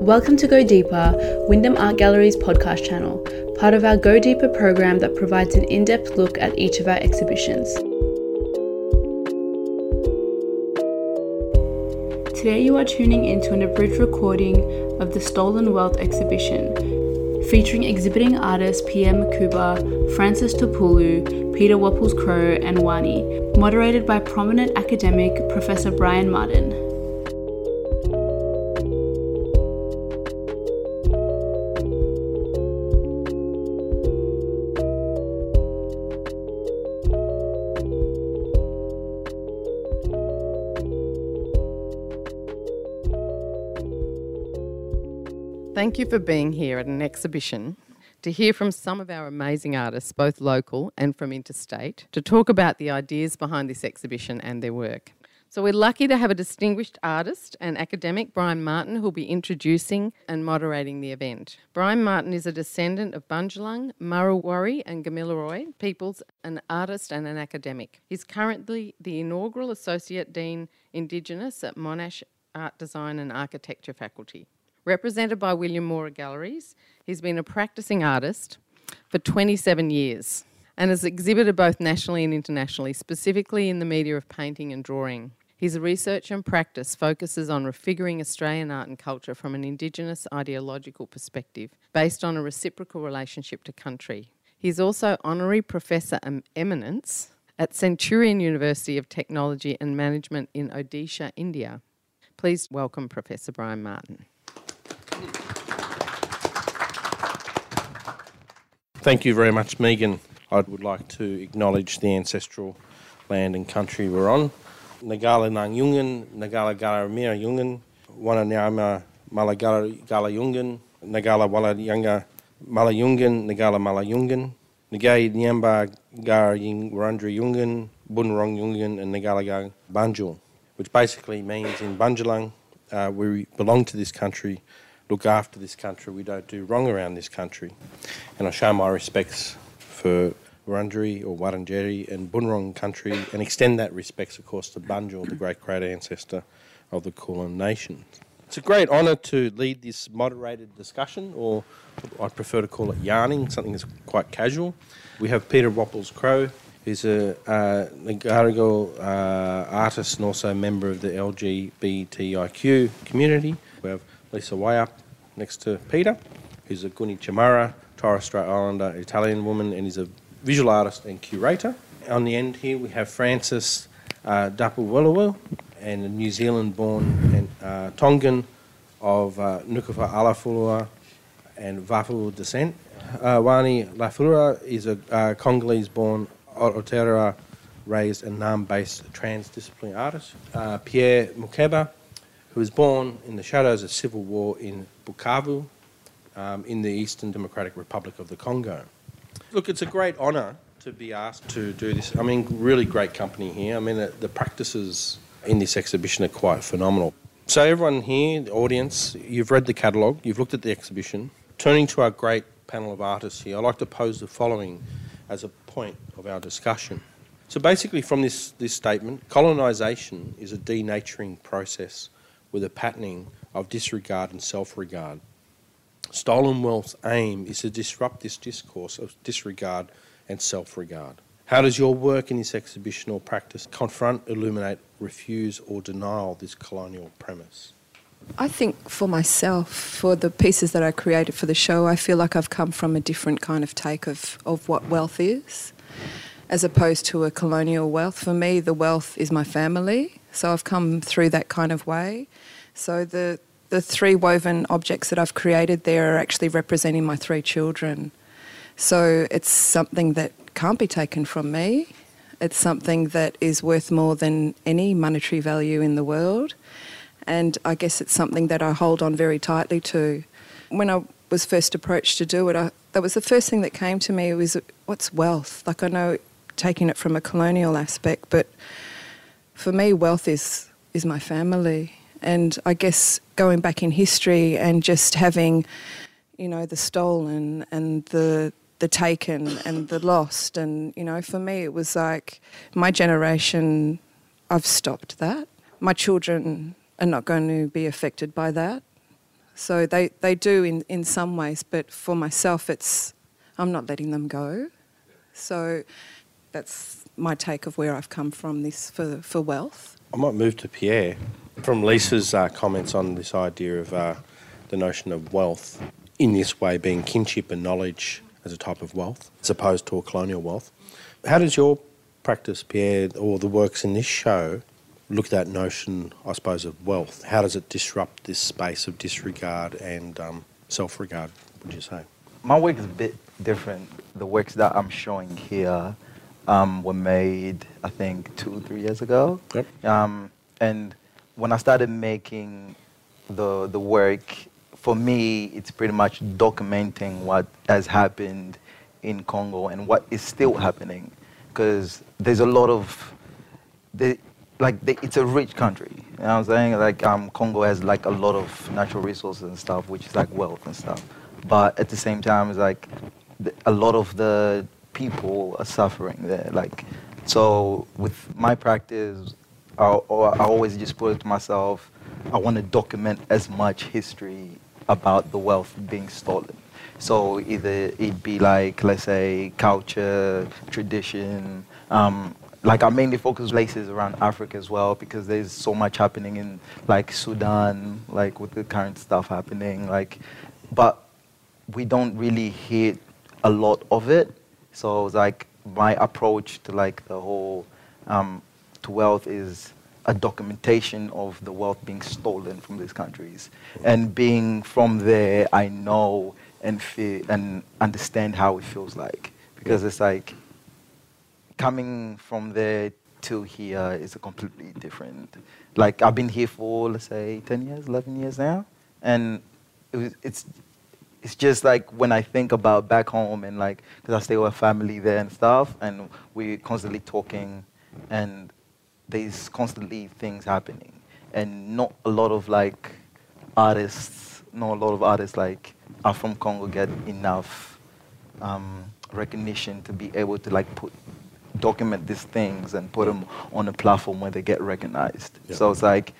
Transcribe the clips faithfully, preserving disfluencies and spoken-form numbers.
Welcome to Go Deeper, Wyndham Art Gallery's podcast channel, part of our Go Deeper program that provides an in-depth look at each of our exhibitions. Today you are tuning into an abridged recording of the Stolen Wealth exhibition, featuring exhibiting artists Pierre Makuba, Francis Topulu, Peter Wopples-Crowe and Wani, moderated by prominent academic Professor Brian Martin. Thank you for being here at an exhibition to hear from some of our amazing artists, both local and from interstate, to talk about the ideas behind this exhibition and their work. So we're lucky to have a distinguished artist and academic, Brian Martin, who'll be introducing and moderating the event. Brian Martin is a descendant of Bundjalung, Murrawarri and Gamilaroi peoples, an artist and an academic. He's currently the inaugural Associate Dean Indigenous at Monash Art Design and Architecture Faculty. Represented by William Mora Galleries, he's been a practising artist for twenty-seven years and has exhibited both nationally and internationally, specifically in the media of painting and drawing. His research and practice focuses on refiguring Australian art and culture from an Indigenous ideological perspective based on a reciprocal relationship to country. He's also Honorary Professor Eminence at Centurion University of Technology and Management in Odisha, India. Please welcome Professor Brian Martin. Thank you very much, Megan. I would like to acknowledge the ancestral land and country we're on. Nagala Nang Yungan, Nagala Garamira Yungan, Wananyama Malagala Gala Yungan, Nagala Wala Yanga Mala Yungan, Nagala Mala Yungan, Nagai Nyamba Gar Ying Warundri Yungan, Bunrong Yungan, and Nagala Gang Banjul, which basically means in Bundjalung, uh, we belong to this country, look after this country, we don't do wrong around this country. And I show my respects for Wurundjeri or Wurundjeri and Bunurong country and extend that respects, of course, to Bunjil, the great great ancestor of the Kulin Nation. It's a great honour to lead this moderated discussion, or I prefer to call it yarning, something that's quite casual. We have Peter Wopples-Crowe, who's a uh, Ngarigal uh, artist and also a member of the L G B T I Q community. We have Lisa Wayup next to Peter, who's a Guni Chamara, Torres Strait Islander Italian woman, and is a visual artist and curator. On the end here we have Francis uh, Dapuwalawu, and a New Zealand-born and uh, Tongan of uh, Nukufa Alafulua and Vafu descent. Uh, Wani Lafura is a uh, Congolese-born Aotearoa raised and Nam-based transdisciplinary artist. Uh, Pierre Mukeba, who was born in the shadows of civil war in Bukavu, um, in the Eastern Democratic Republic of the Congo. Look, it's a great honour to be asked to do this. I mean, really great company here. I mean, the, the practices in this exhibition are quite phenomenal. So everyone here, the audience, you've read the catalogue, you've looked at the exhibition. Turning to our great panel of artists here, I'd like to pose the following as a point of our discussion. So basically from this, this statement, colonisation is a denaturing process with a patterning of disregard and self-regard. Stolen Wealth's aim is to disrupt this discourse of disregard and self-regard. How does your work in this exhibition or practice confront, illuminate, refuse or deny this colonial premise? I think for myself, for the pieces that I created for the show, I feel like I've come from a different kind of take of, of what wealth is, as opposed to a colonial wealth. For me, the wealth is my family, so I've come through that kind of way. So the the three woven objects that I've created there are actually representing my three children. So it's something that can't be taken from me. It's something that is worth more than any monetary value in the world. And I guess it's something that I hold on very tightly to. When I was first approached to do it, I, that was the first thing that came to me was, what's wealth? Like, I know taking it from a colonial aspect, but for me, wealth is is my family. And I guess going back in history and just having, you know, the stolen and the the taken and the lost, and, you know, for me it was like my generation, I've stopped that. My children are not going to be affected by that. So they, they do in, in some ways, but for myself, it's I'm not letting them go. So that's my take of where I've come from this for, for wealth. I might move to Pierre. From Lisa's uh, comments on this idea of uh, the notion of wealth in this way being kinship and knowledge as a type of wealth, as opposed to a colonial wealth. How does your practice, Pierre, or the works in this show look at that notion, I suppose, of wealth? How does it disrupt this space of disregard and um, self-regard, would you say? My work is a bit different. The works that I'm showing here um, were made, I think, two, three years ago. Yep. Um, and when I started making the the work, for me, it's pretty much documenting what has happened in Congo and what is still happening. Because there's a lot of, the, like, the, it's a rich country. You know what I'm saying? Like, um, Congo has, like, a lot of natural resources and stuff, which is, like, wealth and stuff. But at the same time, it's, like, the, a lot of the people are suffering there. Like, so with my practice, I, I always just put it to myself, I want to document as much history about the wealth being stolen. So either it be like, let's say, culture, tradition. Um, like I mainly focus places around Africa as well because there's so much happening in like Sudan, like with the current stuff happening. Like, but we don't really hear a lot of it. So it's like my approach to like the whole um, to wealth is a documentation of the wealth being stolen from these countries. And being from there, I know and feel and understand how it feels like. Because it's like, coming from there to here is a completely different. Like, I've been here for, let's say, ten years, eleven years now. And it was, it's it's just like when I think about back home and like, because I stay with family there and stuff, and we're constantly talking, and there's constantly things happening, and not a lot of like artists, not a lot of artists like are from Congo get enough um, recognition to be able to like put, document these things and put them on a platform where they get recognized. Yeah. So it's like,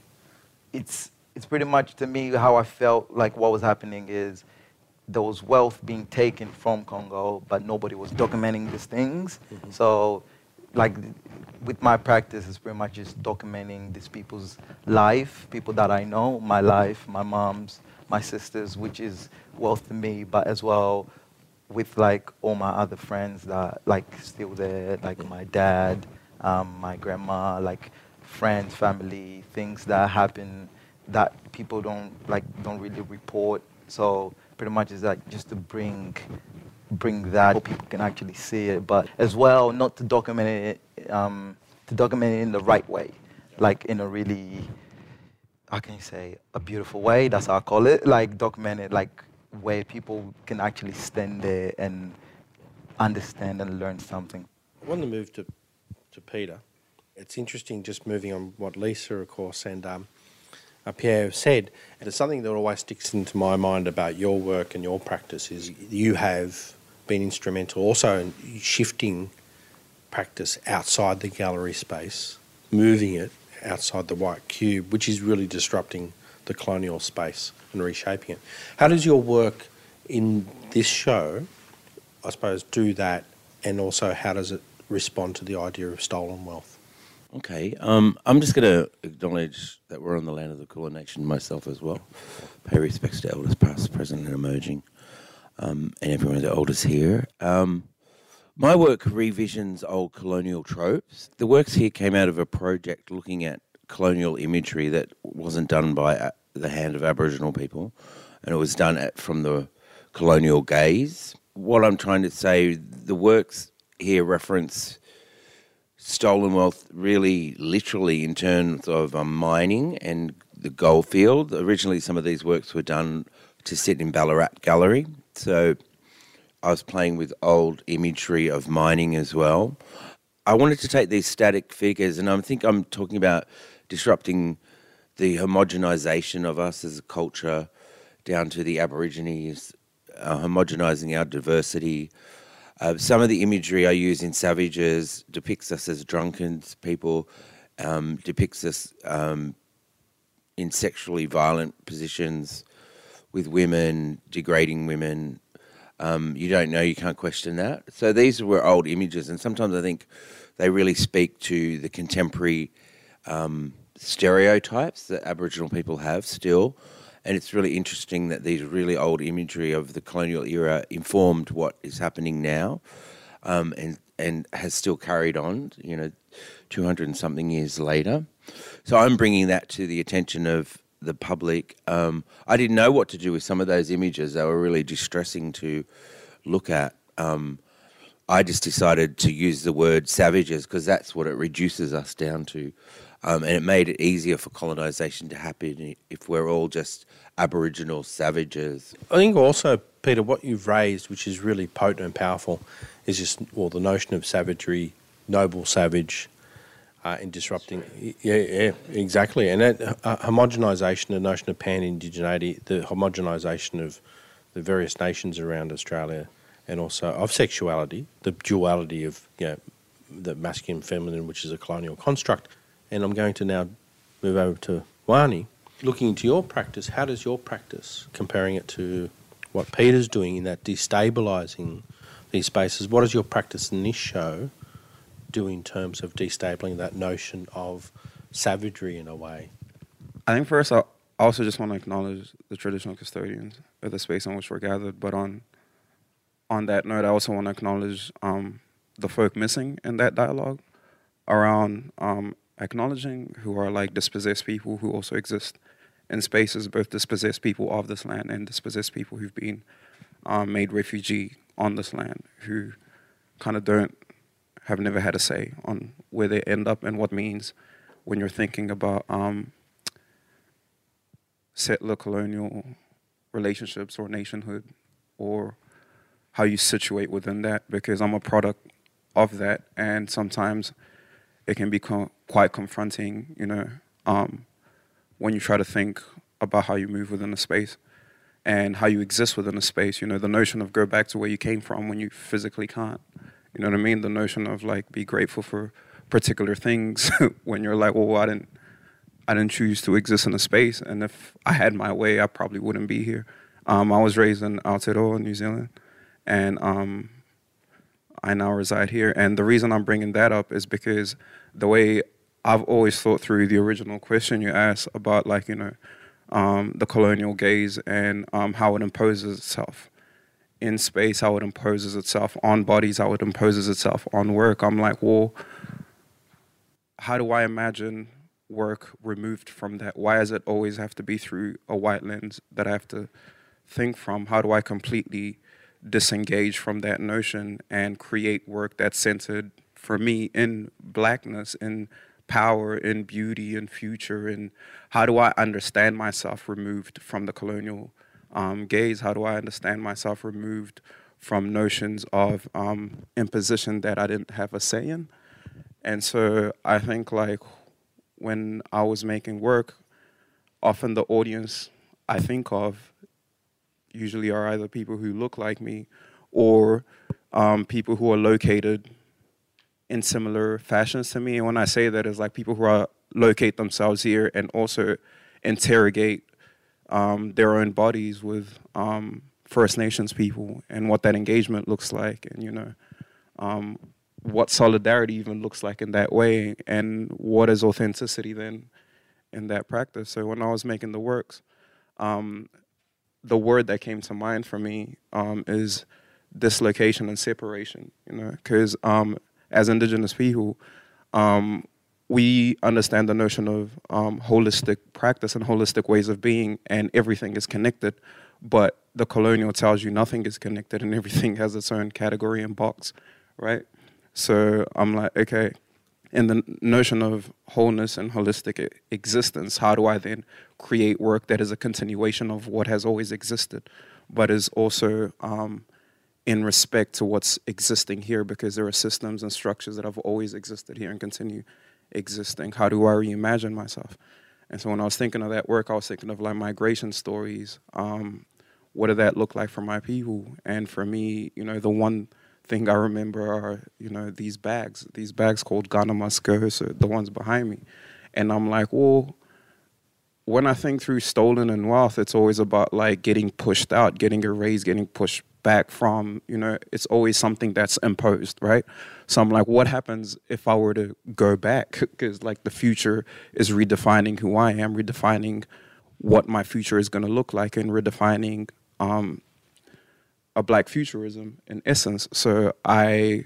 it's it's pretty much to me how I felt like what was happening is there was wealth being taken from Congo, but nobody was documenting these things. Mm-hmm. So like, with my practice, it's pretty much just documenting these people's life, people that I know, my life, my mom's, my sister's, which is wealth to me, but as well with like all my other friends that like still there, like my dad, um, my grandma, like friends, family, things that happen that people don't like don't really report. So pretty much is like just to bring bring that so people can actually see it, but as well not to document it um, to document it in the right way, like in a really, how can you say, a beautiful way, that's how I call it, like document it like where people can actually stand there and understand and learn something. I want to move to, to Peter. It's interesting just moving on what Lisa, of course, and um, uh, Pierre have said. And it's something that always sticks into my mind about your work and your practice is you have been instrumental also in shifting practice outside the gallery space, moving it outside the white cube, which is really disrupting the colonial space and reshaping it. How does your work in this show, I suppose, do that, and also how does it respond to the idea of stolen wealth? Okay, um, I'm just going to acknowledge that we're on the land of the Kulin Nation myself as well. Pay respects to elders past, present and emerging, um, and everyone the elders here. Um, my work revisions old colonial tropes. The works here came out of a project looking at colonial imagery that wasn't done by the hand of Aboriginal people, and it was done at, from the colonial gaze. What I'm trying to say, the works here reference stolen wealth really literally in terms of um, mining and the gold field. Originally, some of these works were done to sit in Ballarat Gallery, so I was playing with old imagery of mining as well. I wanted to take these static figures, and I think I'm talking about disrupting the homogenisation of us as a culture down to the Aborigines, uh, homogenising our diversity. Uh, some of the imagery I use in Savages depicts us as drunkens, people, um, depicts us um, in sexually violent positions. with women, degrading women. Um, you don't know, you can't question that. So these were old images, and sometimes I think they really speak to the contemporary um, stereotypes that Aboriginal people have still. And it's really interesting that these really old imagery of the colonial era informed what is happening now, um, and and has still carried on, you know, two hundred and something years later. So I'm bringing that to the attention of the public. Um, I didn't know what to do with some of those images. They were really distressing to look at. Um, I just decided to use the word savages because that's what it reduces us down to. Um, and it made it easier for colonisation to happen if we're all just Aboriginal savages. I think also, Peter, what you've raised, which is really potent and powerful, is just, well, the notion of savagery, noble savage, uh, in disrupting... Yeah, yeah, exactly. And that uh, homogenisation, the notion of pan-indigeneity, the homogenisation of the various nations around Australia, and also of sexuality, the duality of, you know, the masculine and feminine, which is a colonial construct. And I'm going to now move over to Wani. Looking into your practice, how does your practice, comparing it to what Peter's doing in that destabilising these spaces, what does your practice in this show do in terms of destabilising that notion of savagery in a way? I think first I also just want to acknowledge the traditional custodians of the space in which we're gathered. But on on that note, I also want to acknowledge um, the folk missing in that dialogue around um, acknowledging who are like dispossessed people who also exist in spaces, both dispossessed people of this land and dispossessed people who've been um, made refugee on this land, who kind of don't, have never had a say on where they end up and what means when you're thinking about um, settler colonial relationships or nationhood, or how you situate within that, because I'm a product of that, and sometimes it can be co- quite confronting, you know, um, when you try to think about how you move within a space and how you exist within a space. You know, the notion of go back to where you came from when you physically can't. You know what I mean? The notion of like be grateful for particular things when you're like, well, I didn't, I didn't choose to exist in a space, and if I had my way, I probably wouldn't be here. Um, I was raised in Aotearoa, New Zealand, and um, I now reside here. And the reason I'm bringing that up is because the way I've always thought through the original question you asked about, like, you know, um, the colonial gaze and um, how it imposes itself in space, how it imposes itself on bodies, how it imposes itself on work. I'm like, well, how do I imagine work removed from that? Why does it always have to be through a white lens that I have to think from? How do I completely disengage from that notion and create work that's centered for me in blackness, in power, in beauty, in future? And how do I understand myself removed from the colonial um, gaze? How do I understand myself removed from notions of um, imposition that I didn't have a say in? And so I think, like, when I was making work, often the audience I think of usually are either people who look like me or um, people who are located in similar fashions to me. And when I say that, it's like people who are locate themselves here and also interrogate um, their own bodies with um, First Nations people and what that engagement looks like, and, you know, um, what solidarity even looks like in that way, and what is authenticity then in that practice. So when I was making the works, um, the word that came to mind for me um, is dislocation and separation, you know, because um, as Indigenous people, um, we understand the notion of um, holistic practice and holistic ways of being, and everything is connected, but the colonial tells you nothing is connected and everything has its own category and box, right? So I'm like, okay, in the notion of wholeness and holistic existence, how do I then create work that is a continuation of what has always existed, but is also um, in respect to what's existing here, because there are systems and structures that have always existed here and continue existing? How do I reimagine myself? And so when I was thinking of that work, I was thinking of like migration stories. Um, what did that look like for my people? And for me, you know, the one thing I remember are, you know, these bags, these bags called Ghana Must Go, so the ones behind me. And I'm like, well, when I think through stolen and wealth, it's always about like getting pushed out, getting erased, getting pushed back from, you know, it's always something that's imposed, right? So I'm like, what happens if I were to go back? Because like the future is redefining who I am, redefining what my future is going to look like, and redefining um, a black futurism in essence. So I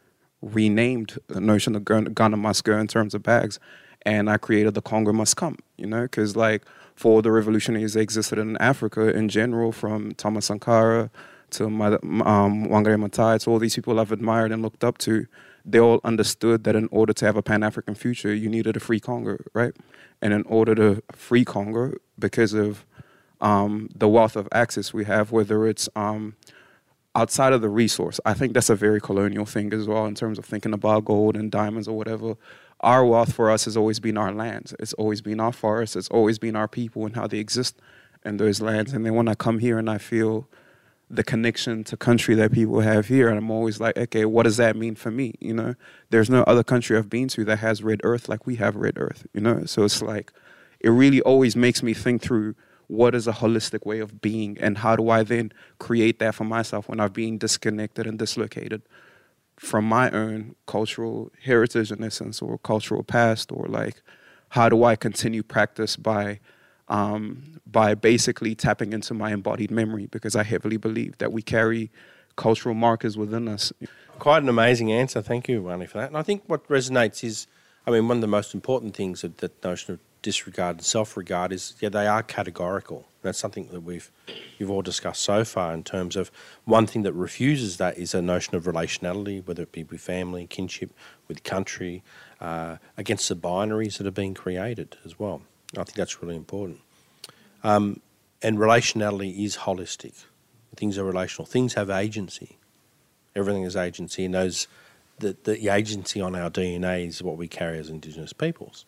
renamed the notion of Ghana must go in terms of bags, and I created the Congo must come, you know, because like for the revolutionaries that existed in Africa in general, from Thomas Sankara to um, Wangari Maathai, to all these people I've admired and looked up to, they all understood that in order to have a Pan-African future, you needed a free Congo, right? And in order to free Congo, because of um, the wealth of access we have, whether it's um, outside of the resource, I think that's a very colonial thing as well in terms of thinking about gold and diamonds or whatever. Our wealth for us has always been our lands. It's always been our forests. It's always been our people and how they exist in those lands. And then when I come here and I feel the connection to country that people have here, and I'm always like, okay, what does that mean for me? You know, there's no other country I've been to that has red earth like we have red earth, you know? So it's like, it really always makes me think through what is a holistic way of being, and how do I then create that for myself when I'm being disconnected and dislocated from my own cultural heritage in essence, or cultural past, or like, how do I continue practice by um, by basically tapping into my embodied memory, because I heavily believe that we carry cultural markers within us. Quite an amazing answer. Thank you, Wani, for that. And I think what resonates is, I mean, one of the most important things that that notion of disregard and self-regard is, yeah, they are categorical. That's something that we've you've all discussed so far in terms of one thing that refuses that is a notion of relationality, whether it be with family, kinship, with country, uh, against the binaries that are being created as well. I think that's really important. Um, and relationality is holistic. Things are relational. Things have agency. Everything has agency, and those the, the agency on our D N A is what we carry as Indigenous peoples.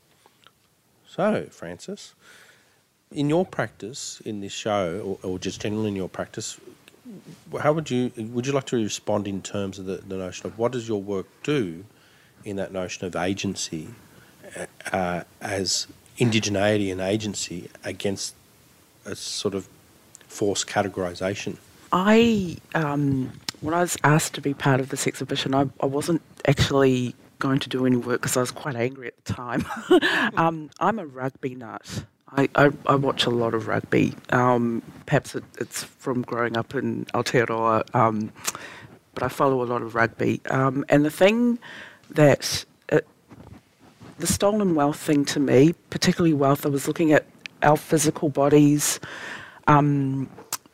So, Francis, in your practice in this show, or, or just generally in your practice, how would you would you like to respond in terms of the, the notion of what does your work do in that notion of agency uh, as indigeneity and agency against a sort of forced categorisation? I, um, when I was asked to be part of this exhibition, I, I wasn't actually going to do any work because I was quite angry at the time. um, I'm a rugby nut. I, I, I watch a lot of rugby. Um, perhaps it, it's from growing up in Aotearoa, um, but I follow a lot of rugby. Um, and the thing that, it, the stolen wealth thing to me, particularly wealth, I was looking at our physical bodies, um,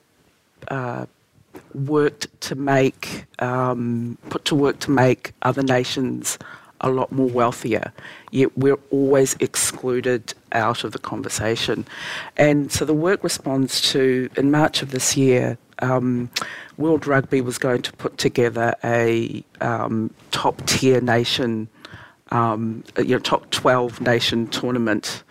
uh, worked to make, um, put to work to make other nations a lot more wealthier, yet we're always excluded out of the conversation. And so the work responds to, in March of this year, um, World Rugby was going to put together a um, top-tier nation, um, you know, top twelve nation tournament,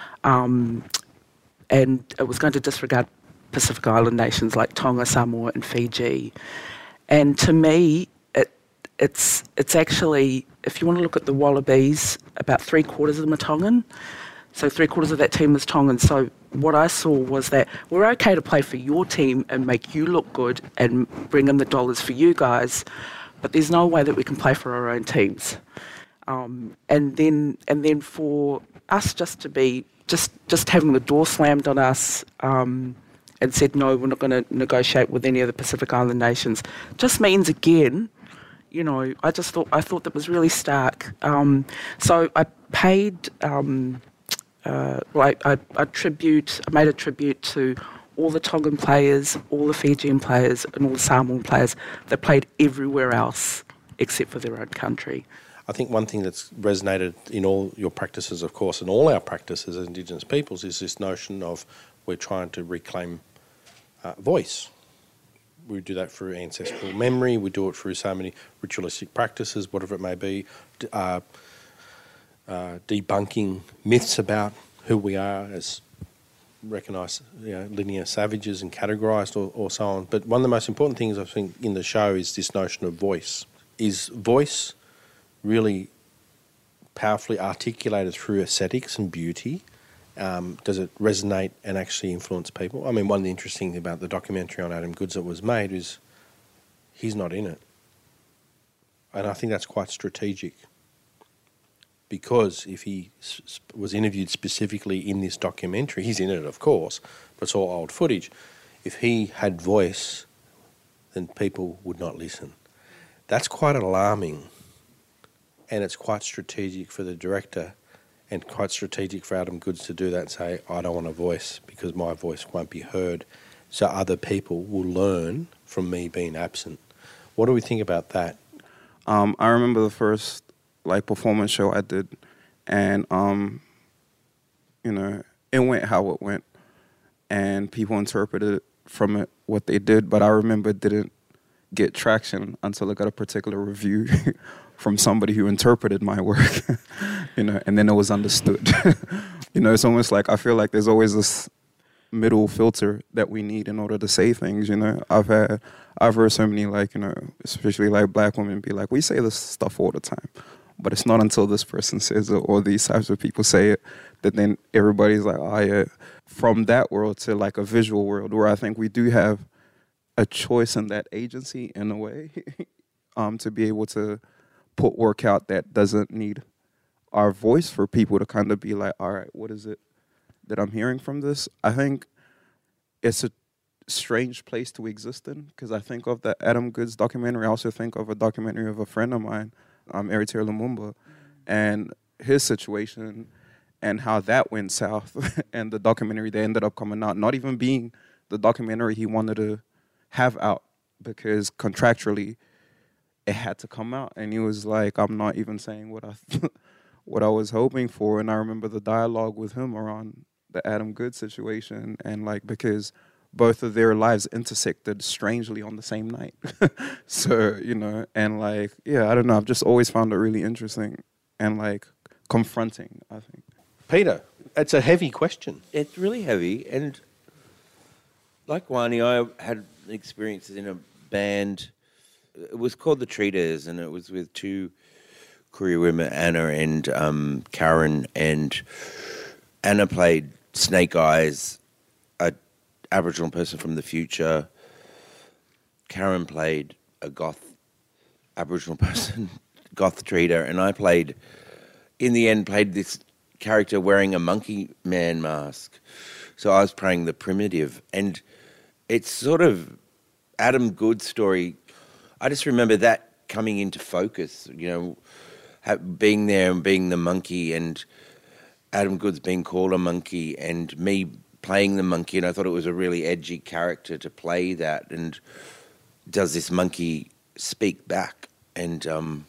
um, and it was going to disregard Pacific Island nations like Tonga, Samoa and Fiji. And to me, it, it's it's actually, if you want to look at the Wallabies, about three quarters of them are Tongan. So three quarters of that team was Tongan. So what I saw was that we're okay to play for your team and make you look good and bring in the dollars for you guys, but there's no way that we can play for our own teams. Um, and then and then for us just to be, just, just having the door slammed on us, um, and said, no, we're not going to negotiate with any of the Pacific Island nations, just means, again, you know, I just thought, I thought that was really stark. Um, so I paid, um, uh, well, I, I, I tribute, I made a tribute to all the Tongan players, all the Fijian players, and all the Samoan players that played everywhere else except for their own country. I think one thing that's resonated in all your practices, of course, and all our practices as Indigenous peoples, is this notion of we're trying to reclaim uh, voice. We do that through ancestral memory. We do it through so many ritualistic practices, whatever it may be, uh, uh, debunking myths about who we are as recognised, you know, linear savages and categorised or, or so on. But one of the most important things I think in the show is this notion of voice. Is voice really powerfully articulated through aesthetics and beauty Um, does it resonate and actually influence people? I mean, one of the interesting things about the documentary on Adam Goodes that was made is he's not in it. And I think that's quite strategic, because if he s- was interviewed specifically in this documentary, he's in it, of course, but it's all old footage. If he had voice, then people would not listen. That's quite alarming, and it's quite strategic for the director and quite strategic for Adam Goodes to do that and say, I don't want a voice because my voice won't be heard, so other people will learn from me being absent. What do we think about that? Um, I remember the first like performance show I did, and um, you know, it went how it went, and people interpreted from it what they did. But I remember it didn't get traction until I got a particular review from somebody who interpreted my work, you know, and then it was understood. You know, it's almost like I feel like there's always this middle filter that we need in order to say things, you know. I've had, I've heard so many, like, you know, especially like black women be like, we say this stuff all the time, but it's not until this person says it or these types of people say it that then everybody's like, oh yeah. From that world to like a visual world where I think we do have a choice in that agency in a way, um, to be able to put work out that doesn't need our voice, for people to kind of be like, all right, what is it that I'm hearing from this? I think it's a strange place to exist in, because I think of the Adam Goodes documentary. I also think of a documentary of a friend of mine, um, Eritier Lumumba, and his situation and how that went south and the documentary that ended up coming out not even being the documentary he wanted to have out, because contractually it had to come out, and he was like, I'm not even saying what I th- what I was hoping for. And I remember the dialogue with him around the Adam Goodes situation, and like, because both of their lives intersected strangely on the same night. So, you know, and like, yeah, I don't know, I've just always found it really interesting and like confronting, I think. Peter, it's a heavy question. It's really heavy, and like Wani, I had experiences in a band. It was called the Treaters, and it was with two Korean women, Anna and um, Karen. And Anna played Snake Eyes, a Aboriginal person from the future. Karen played a goth Aboriginal person, goth treater, and I played, in the end, played this character wearing a monkey man mask. So I was playing the primitive, and it's sort of Adam Goodes' story. I just remember that coming into focus, you know, ha- being there and being the monkey, and Adam Goodes being called a monkey, and me playing the monkey, and I thought it was a really edgy character to play that. And does this monkey speak back and, um,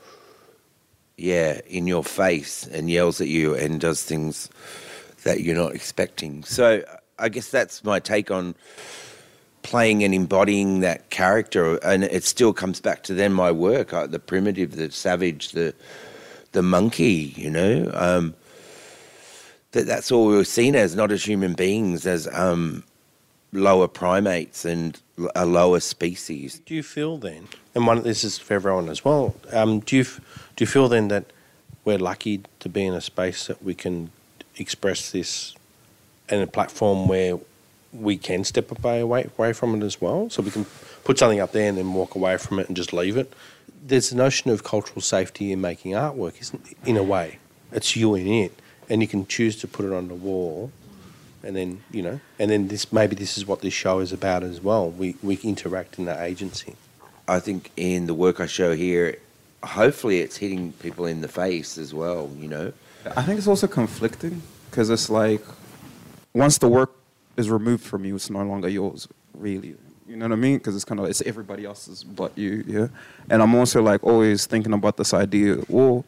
yeah, in your face, and yells at you and does things that you're not expecting. So I guess that's my take on playing and embodying that character, and it still comes back to then my work, uh, the primitive, the savage, the the monkey, you know. Um, that that's all we were seen as, not as human beings, as um, lower primates and l- a lower species. Do you feel then, and one this is for everyone as well, um, do you f- do you feel then that we're lucky to be in a space that we can express this, and a platform where we can step away, away away from it as well, so we can put something up there and then walk away from it and just leave it? There's a notion of cultural safety in making artwork, isn't it? In a way, it's you in it, and you can choose to put it on the wall, and then, you know, and then this maybe this is what this show is about as well. We we interact in that agency. I think in the work I show here, hopefully it's hitting people in the face as well, you know. I think it's also conflicting, because it's like, once the work is removed from you, it's no longer yours, really. You know what I mean? Because it's kind of, it's everybody else's but you, yeah? And I'm also like always thinking about this idea, well,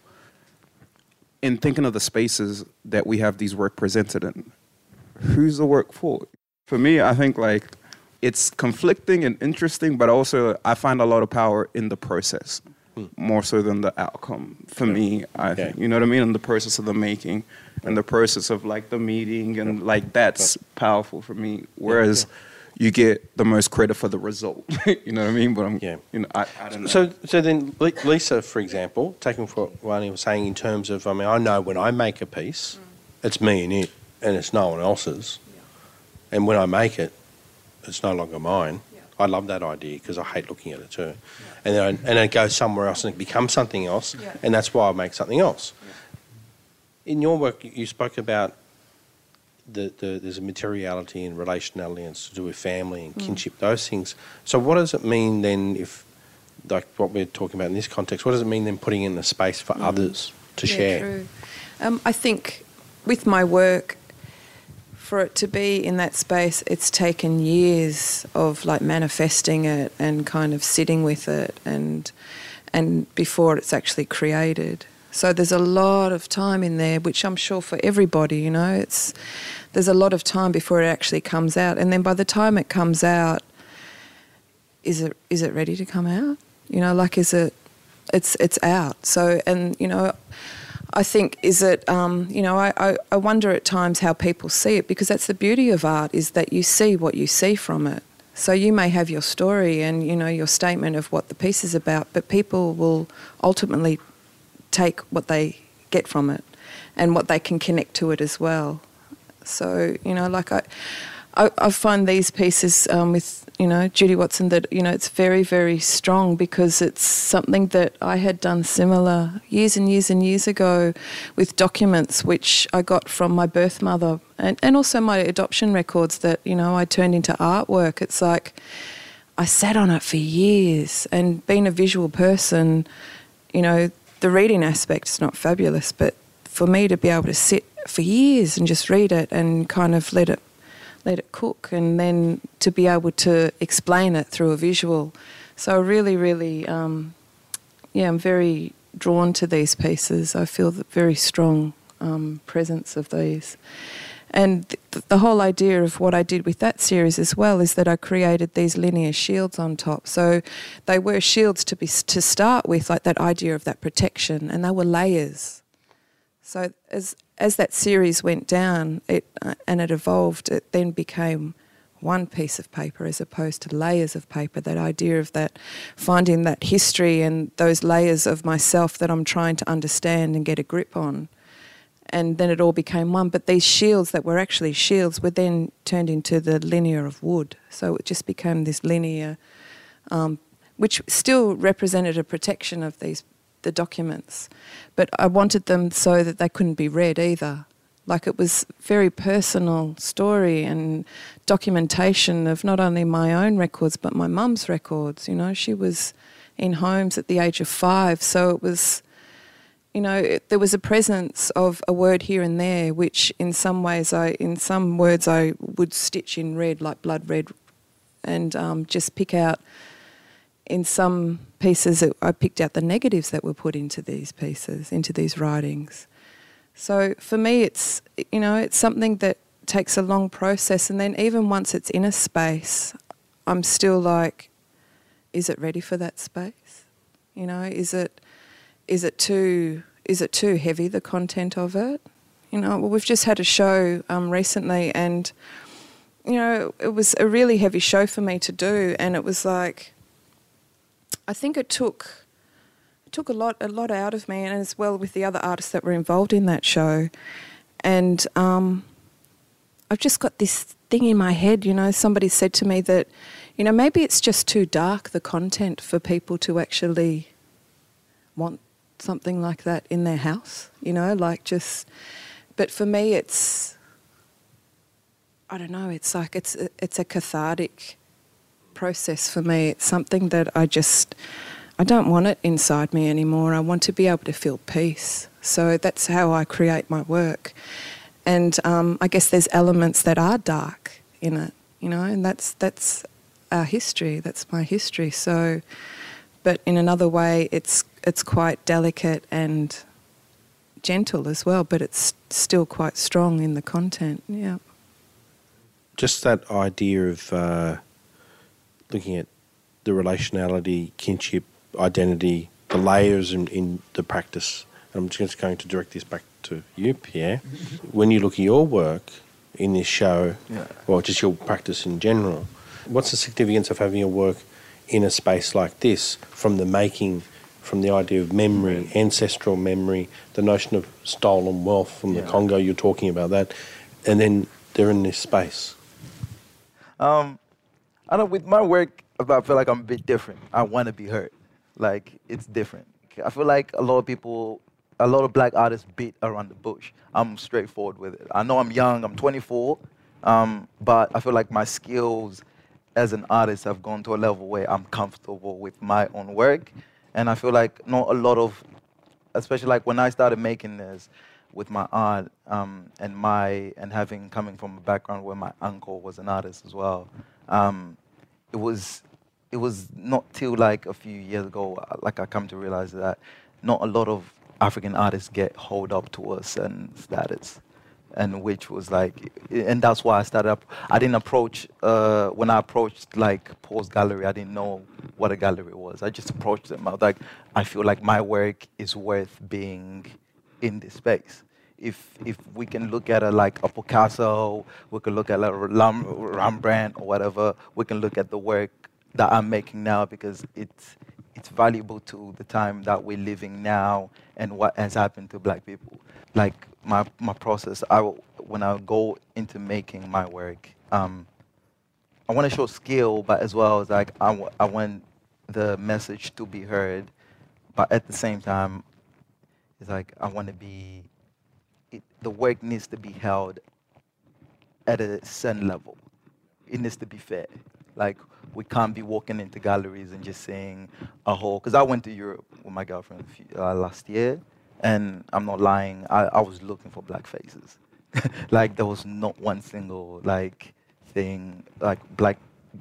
in thinking of the spaces that we have these work presented in, who's the work for? For me, I think like it's conflicting and interesting, but also I find a lot of power in the process, hmm. more so than the outcome. For yeah. me, I think, yeah. you know what I mean? In the process of the making, and the process of like the meeting, and like that's powerful for me. Whereas yeah. you get the most credit for the result. You know what I mean? But I'm, yeah. you know, I, I don't know. So, so then Lisa, for example, taking what Wani was saying in terms of, I mean, I know when I make a piece, mm. it's me in it. and it's no one else's. Yeah. And when I make it, it's no longer mine. Yeah. I love that idea because I hate looking at it too. Yeah. And then I, and then it goes somewhere else and it becomes something else, Yeah. and that's why I make something else. Yeah. In your work, you spoke about the, the there's a materiality and relationality, and it's to do with family and kinship, mm. those things. So what does it mean then if, like what we're talking about in this context, what does it mean then putting in the space for mm. others to yeah, share? True. Um, I think with my work, for it to be in that space, it's taken years of like manifesting it and kind of sitting with it and and before it's actually created. So there's a lot of time in there, which I'm sure for everybody, you know, it's there's a lot of time before it actually comes out. And then by the time it comes out, is it is it ready to come out? You know, like is it it's it's out. So and you know, I think is it um, you know, I, I, I wonder at times how people see it, because that's the beauty of art, is that you see what you see from it. So you may have your story and, you know, your statement of what the piece is about, but people will ultimately take what they get from it and what they can connect to it as well. So, you know, like I I, I find these pieces um, with, you know, Judy Watson, that, you know, it's very, very strong because it's something that I had done similar years and years and years ago with documents which I got from my birth mother and, and also my adoption records that, you know, I turned into artwork. It's like I sat on it for years, and being a visual person, you know, the reading aspect is not fabulous, but for me to be able to sit for years and just read it and kind of let it let it cook, and then to be able to explain it through a visual. So really, really, um, yeah, I'm very drawn to these pieces. I feel the very strong um, presence of these. And th- the whole idea of what I did with that series as well is that I created these linear shields on top. So they were shields to be to start with, like that idea of that protection, and they were layers. So as as that series went down it uh, and it evolved, it then became one piece of paper as opposed to layers of paper. That idea of that, finding that history and those layers of myself that I'm trying to understand and get a grip on. And then it all became one. But these shields that were actually shields were then turned into the linear of wood. So it just became this linear, um, which still represented a protection of these the documents. But I wanted them so that they couldn't be read either. Like it was very personal story and documentation of not only my own records but my mum's records. You know, she was in homes at the age of five, so it was, you know, it, there was a presence of a word here and there, which in some ways I, in some words I would stitch in red, like blood red, and um, just pick out. In some pieces, it, I picked out the negatives that were put into these pieces, into these writings. So for me, it's, you know, it's something that takes a long process, and then even once it's in a space, I'm still like, is it ready for that space? You know, is it, is it too, is it too heavy, the content of it? You know, well, we've just had a show um, recently, and you know, it was a really heavy show for me to do, and it was like, I think it took it took a lot a lot out of me, and as well with the other artists that were involved in that show. And um, I've just got this thing in my head, you know, somebody said to me that, you know, maybe it's just too dark, the content, for people to actually want something like that in their house, you know, like just... But for me it's, I don't know, it's like it's it's a cathartic process for me. It's something that I just, I don't want it inside me anymore. I want to be able to feel peace. So that's how I create my work. And um, I guess there's elements that are dark in it, you know, and that's that's our history. That's my history. So, but in another way, it's it's quite delicate and gentle as well, but it's still quite strong in the content. Yeah. Just that idea of uh, looking at the relationality, kinship, identity, the layers in, in the practice. I'm just going to direct this back to you, Pierre. When you look at your work in this show, yeah. or just your practice in general, what's the significance of having your work in a space like this, from the making, from the idea of memory, ancestral memory, the notion of stolen wealth from yeah. the Congo, you're talking about that, and then they're in this space? Um, I don't. With my work, I feel like I'm a bit different. I want to be heard. Like it's different. I feel like a lot of people, a lot of black artists beat around the bush. I'm straightforward with it. I know I'm young. I'm twenty-four, um, but I feel like my skills as an artist have gone to a level where I'm comfortable with my own work, and I feel like not a lot of, especially like when I started making this with my aunt um, and my and having coming from a background where my uncle was an artist as well. Um, it was it was not till like a few years ago, like I come to realize that not a lot of African artists get hold up to a certain status, and which was like, and that's why I started up. I didn't approach uh, when I approached like Paul's gallery. I didn't know what a gallery was. I just approached them. I was like, I feel like my work is worth being in this space. If if we can look at a like a Picasso, we can look at a Ram- Rembrandt or whatever. We can look at the work that I'm making now because it's it's valuable to the time that we're living now and what has happened to black people. Like my my process, I w- when I go into making my work, um, I want to show skill, but as well as like I, w- I want the message to be heard, but at the same time, it's like I want to be. It, the work needs to be held at a certain level. It needs to be fair. Like, we can't be walking into galleries and just saying a whole... Because I went to Europe with my girlfriend a few, uh, last year, and I'm not lying, I, I was looking for black faces. Like, there was not one single, like, thing, like, black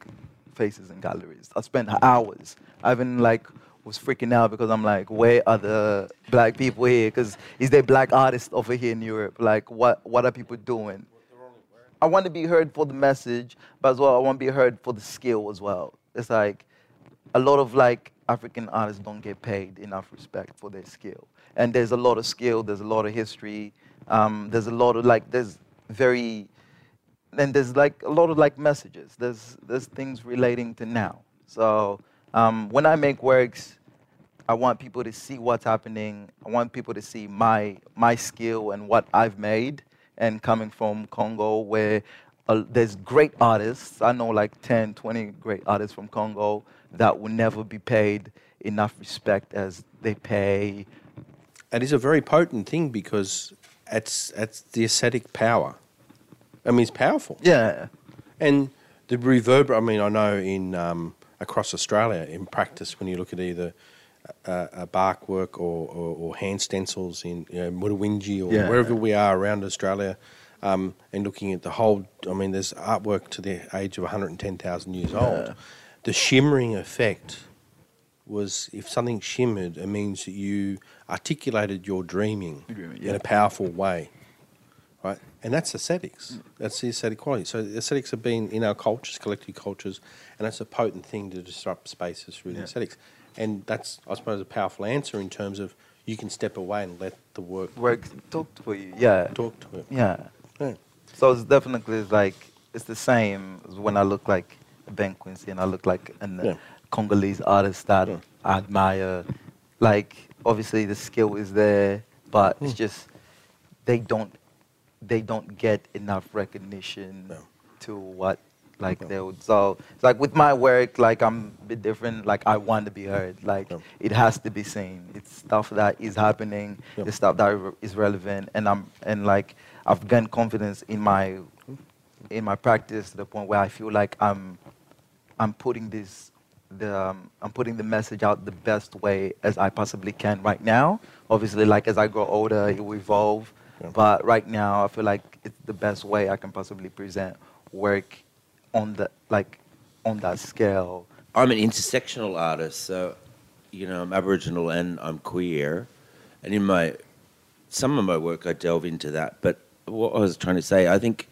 faces in galleries. I spent hours. I even, like... was freaking out because I'm like, where are the black people here? Because is there black artists over here in Europe? Like, what what are people doing? I want to be heard for the message, but as well, I want to be heard for the skill as well. It's like a lot of like African artists don't get paid enough respect for their skill, and there's a lot of skill, there's a lot of history, um, there's a lot of like, there's very, and there's like a lot of like messages. There's there's things relating to now. So um, when I make works, I want people to see what's happening. I want people to see my my skill and what I've made. And coming from Congo, where uh, there's great artists, I know like ten, twenty great artists from Congo that will never be paid enough respect as they pay. It is a very potent thing because it's it's the aesthetic power. I mean, it's powerful. Yeah. And the reverber. I mean, I know in um, across Australia, in practice, when you look at either a, a bark work or, or, or hand stencils in you know, Murruwinji or Yeah. wherever we are around Australia, um, and looking at the whole, I mean, there's artwork to the age of one hundred ten thousand years Yeah. old. The shimmering effect was, if something shimmered, it means that you articulated your dreaming Dreaming, in yeah. a powerful way, right? And that's aesthetics. That's the aesthetic quality. So aesthetics have been in our cultures, collective cultures, and that's a potent thing to disrupt spaces through the Yeah. aesthetics. And that's, I suppose, a powerful answer in terms of you can step away and let the work Work talk for you, yeah. talk to it. Yeah. Yeah. So it's definitely like, it's the same as when I look like Ben Quincy and I look like an Yeah. Congolese artist that Yeah. I admire. Like, obviously the skill is there, but it's just, they don't, they don't get enough recognition No. to what, like, No. they would. So, it's like with my work, like, I'm a bit different. Like, I want to be heard. Like, No. it has to be seen. It's stuff that is happening. Yeah. It's stuff that re- is relevant. And I'm, and like, I've gained confidence in my, in my practice to the point where I feel like I'm, I'm putting this, the, um, I'm putting the message out the best way as I possibly can right now. Obviously, like, as I grow older, it will evolve. Yeah. But right now, I feel like it's the best way I can possibly present work on the, like, on that scale. I'm an intersectional artist, so, you know, I'm Aboriginal and I'm queer. And in my, some of my work, I delve into that. But what I was trying to say, I think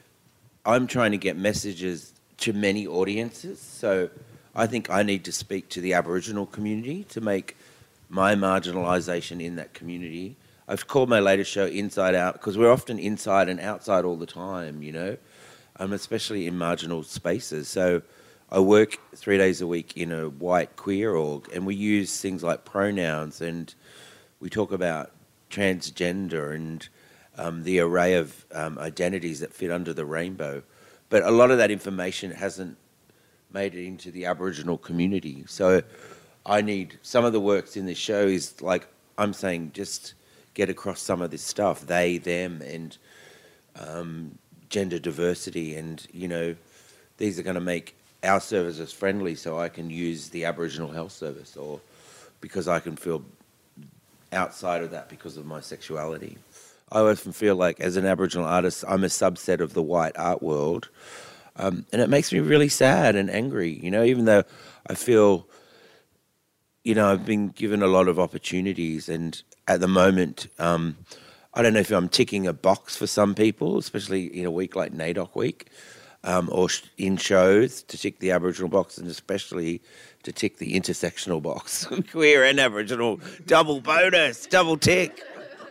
I'm trying to get messages to many audiences. So I think I need to speak to the Aboriginal community to make my marginalisation in that community. I've called my latest show Inside Out because we're often inside and outside all the time, you know, um, especially in marginal spaces. So I work three days a week in a white queer org, and we use things like pronouns, and we talk about transgender and um, the array of um, identities that fit under the rainbow. But a lot of that information hasn't made it into the Aboriginal community. So I need, some of the works in this show is like, I'm saying just get across some of this stuff, they, them, and um, gender diversity. And, you know, these are going to make our services friendly so I can use the Aboriginal Health Service, or because I can feel outside of that because of my sexuality. I often feel like as an Aboriginal artist, I'm a subset of the white art world. Um, and it makes me really sad and angry, you know, even though I feel, you know, I've been given a lot of opportunities, and at the moment, um, I don't know if I'm ticking a box for some people, especially in a week like NAIDOC week, um, or sh- in shows to tick the Aboriginal box, and especially to tick the intersectional box. Queer and Aboriginal, double bonus, double tick.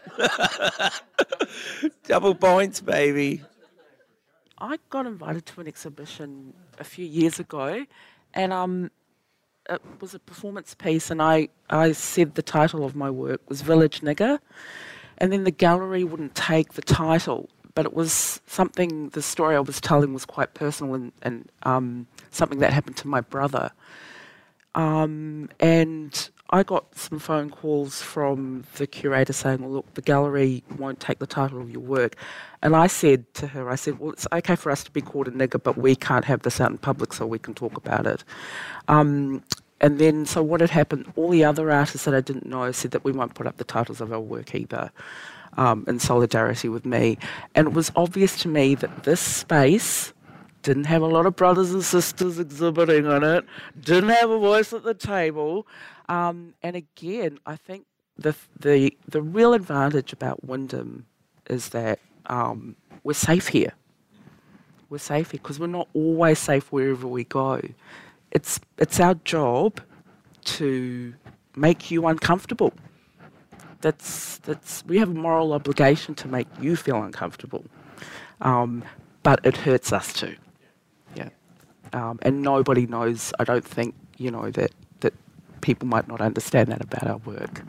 Double points, baby. I got invited to an exhibition a few years ago, and um, it was a performance piece, and I, I said the title of my work was Village Nigger, and then the gallery wouldn't take the title, but it was something, the story I was telling was quite personal, and, and um, something that happened to my brother. Um, and I got some phone calls from the curator saying, well, look, the gallery won't take the title of your work. And I said to her, I said, well, it's okay for us to be called a nigger, but we can't have this out in public so we can talk about it. Um, and then, so what had happened, all the other artists that I didn't know said that we won't put up the titles of our work either, um, in solidarity with me. And it was obvious to me that this space didn't have a lot of brothers and sisters exhibiting in it, didn't have a voice at the table. Um, and again, I think the, the the real advantage about Wyndham is that um, we're safe here. We're safe here because we're not always safe wherever we go. It's it's our job to make you uncomfortable. That's that's we have a moral obligation to make you feel uncomfortable, um, but it hurts us too. Yeah, um, and nobody knows. I don't think you know that that people might not understand that about our work.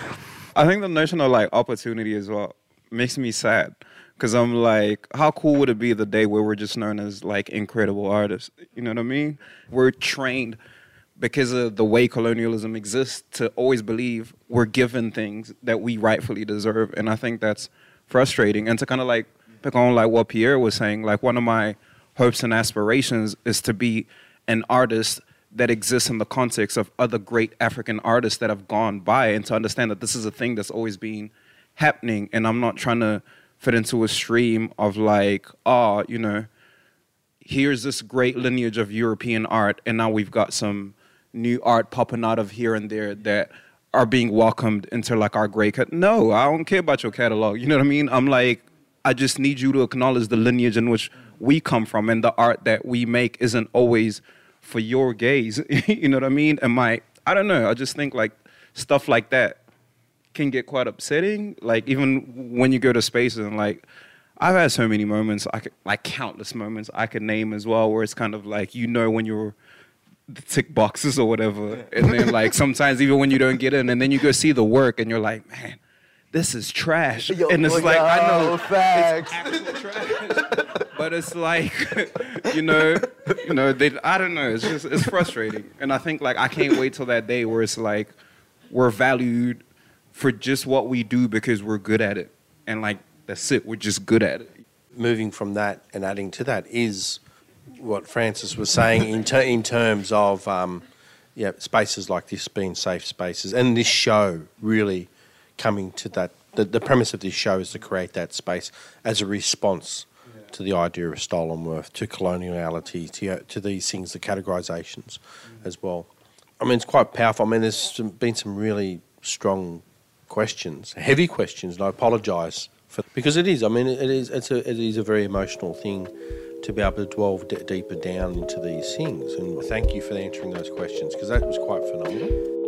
I think the notion of like opportunity as well makes me sad, because I'm like, how cool would it be the day where we're just known as like incredible artists? You know what I mean? We're trained because of the way colonialism exists to always believe we're given things that we rightfully deserve, and I think that's frustrating. And to kind of like pick on like what Pierre was saying, like one of my hopes and aspirations is to be an artist that exists in the context of other great African artists that have gone by, and to understand that this is a thing that's always been happening, and I'm not trying to fit into a stream of like, oh, you know, here's this great lineage of European art, and now we've got some new art popping out of here and there that are being welcomed into like our great cat. No, I don't care about your catalog. You know what I mean? I'm like, I just need you to acknowledge the lineage in which we come from, and the art that we make isn't always for your gaze. You know what I mean? And my, I don't know, I just think like stuff like that can get quite upsetting. Like even when you go to spaces, and like I've had so many moments, I could, like countless moments I could name as well, where it's kind of like, you know, when you're the tick boxes or whatever, and then like sometimes even when you don't get in, and then you go see the work and you're like, man, this is trash. Yo, and it's like, yo, I know facts. It's actual trash. But it's like, you know, you know, they, I don't know, it's just, it's frustrating. And I think like, I can't wait till that day where it's like, we're valued for just what we do because we're good at it. And like, that's it, we're just good at it. Moving from that and adding to that is what Francis was saying in, ter- in terms of um, yeah, spaces like this being safe spaces, and this show really coming to that. The, the premise of this show is to create that space as a response yeah. to the idea of stolen worth, to coloniality, to, to these things, the categorisations mm. as well. I mean, it's quite powerful. I mean, there's some, been some really strong questions, heavy questions, and I apologise for because it is. I mean, it is. It's a. It is a very emotional thing to be able to delve d- deeper down into these things. And thank you for answering those questions, because that was quite phenomenal.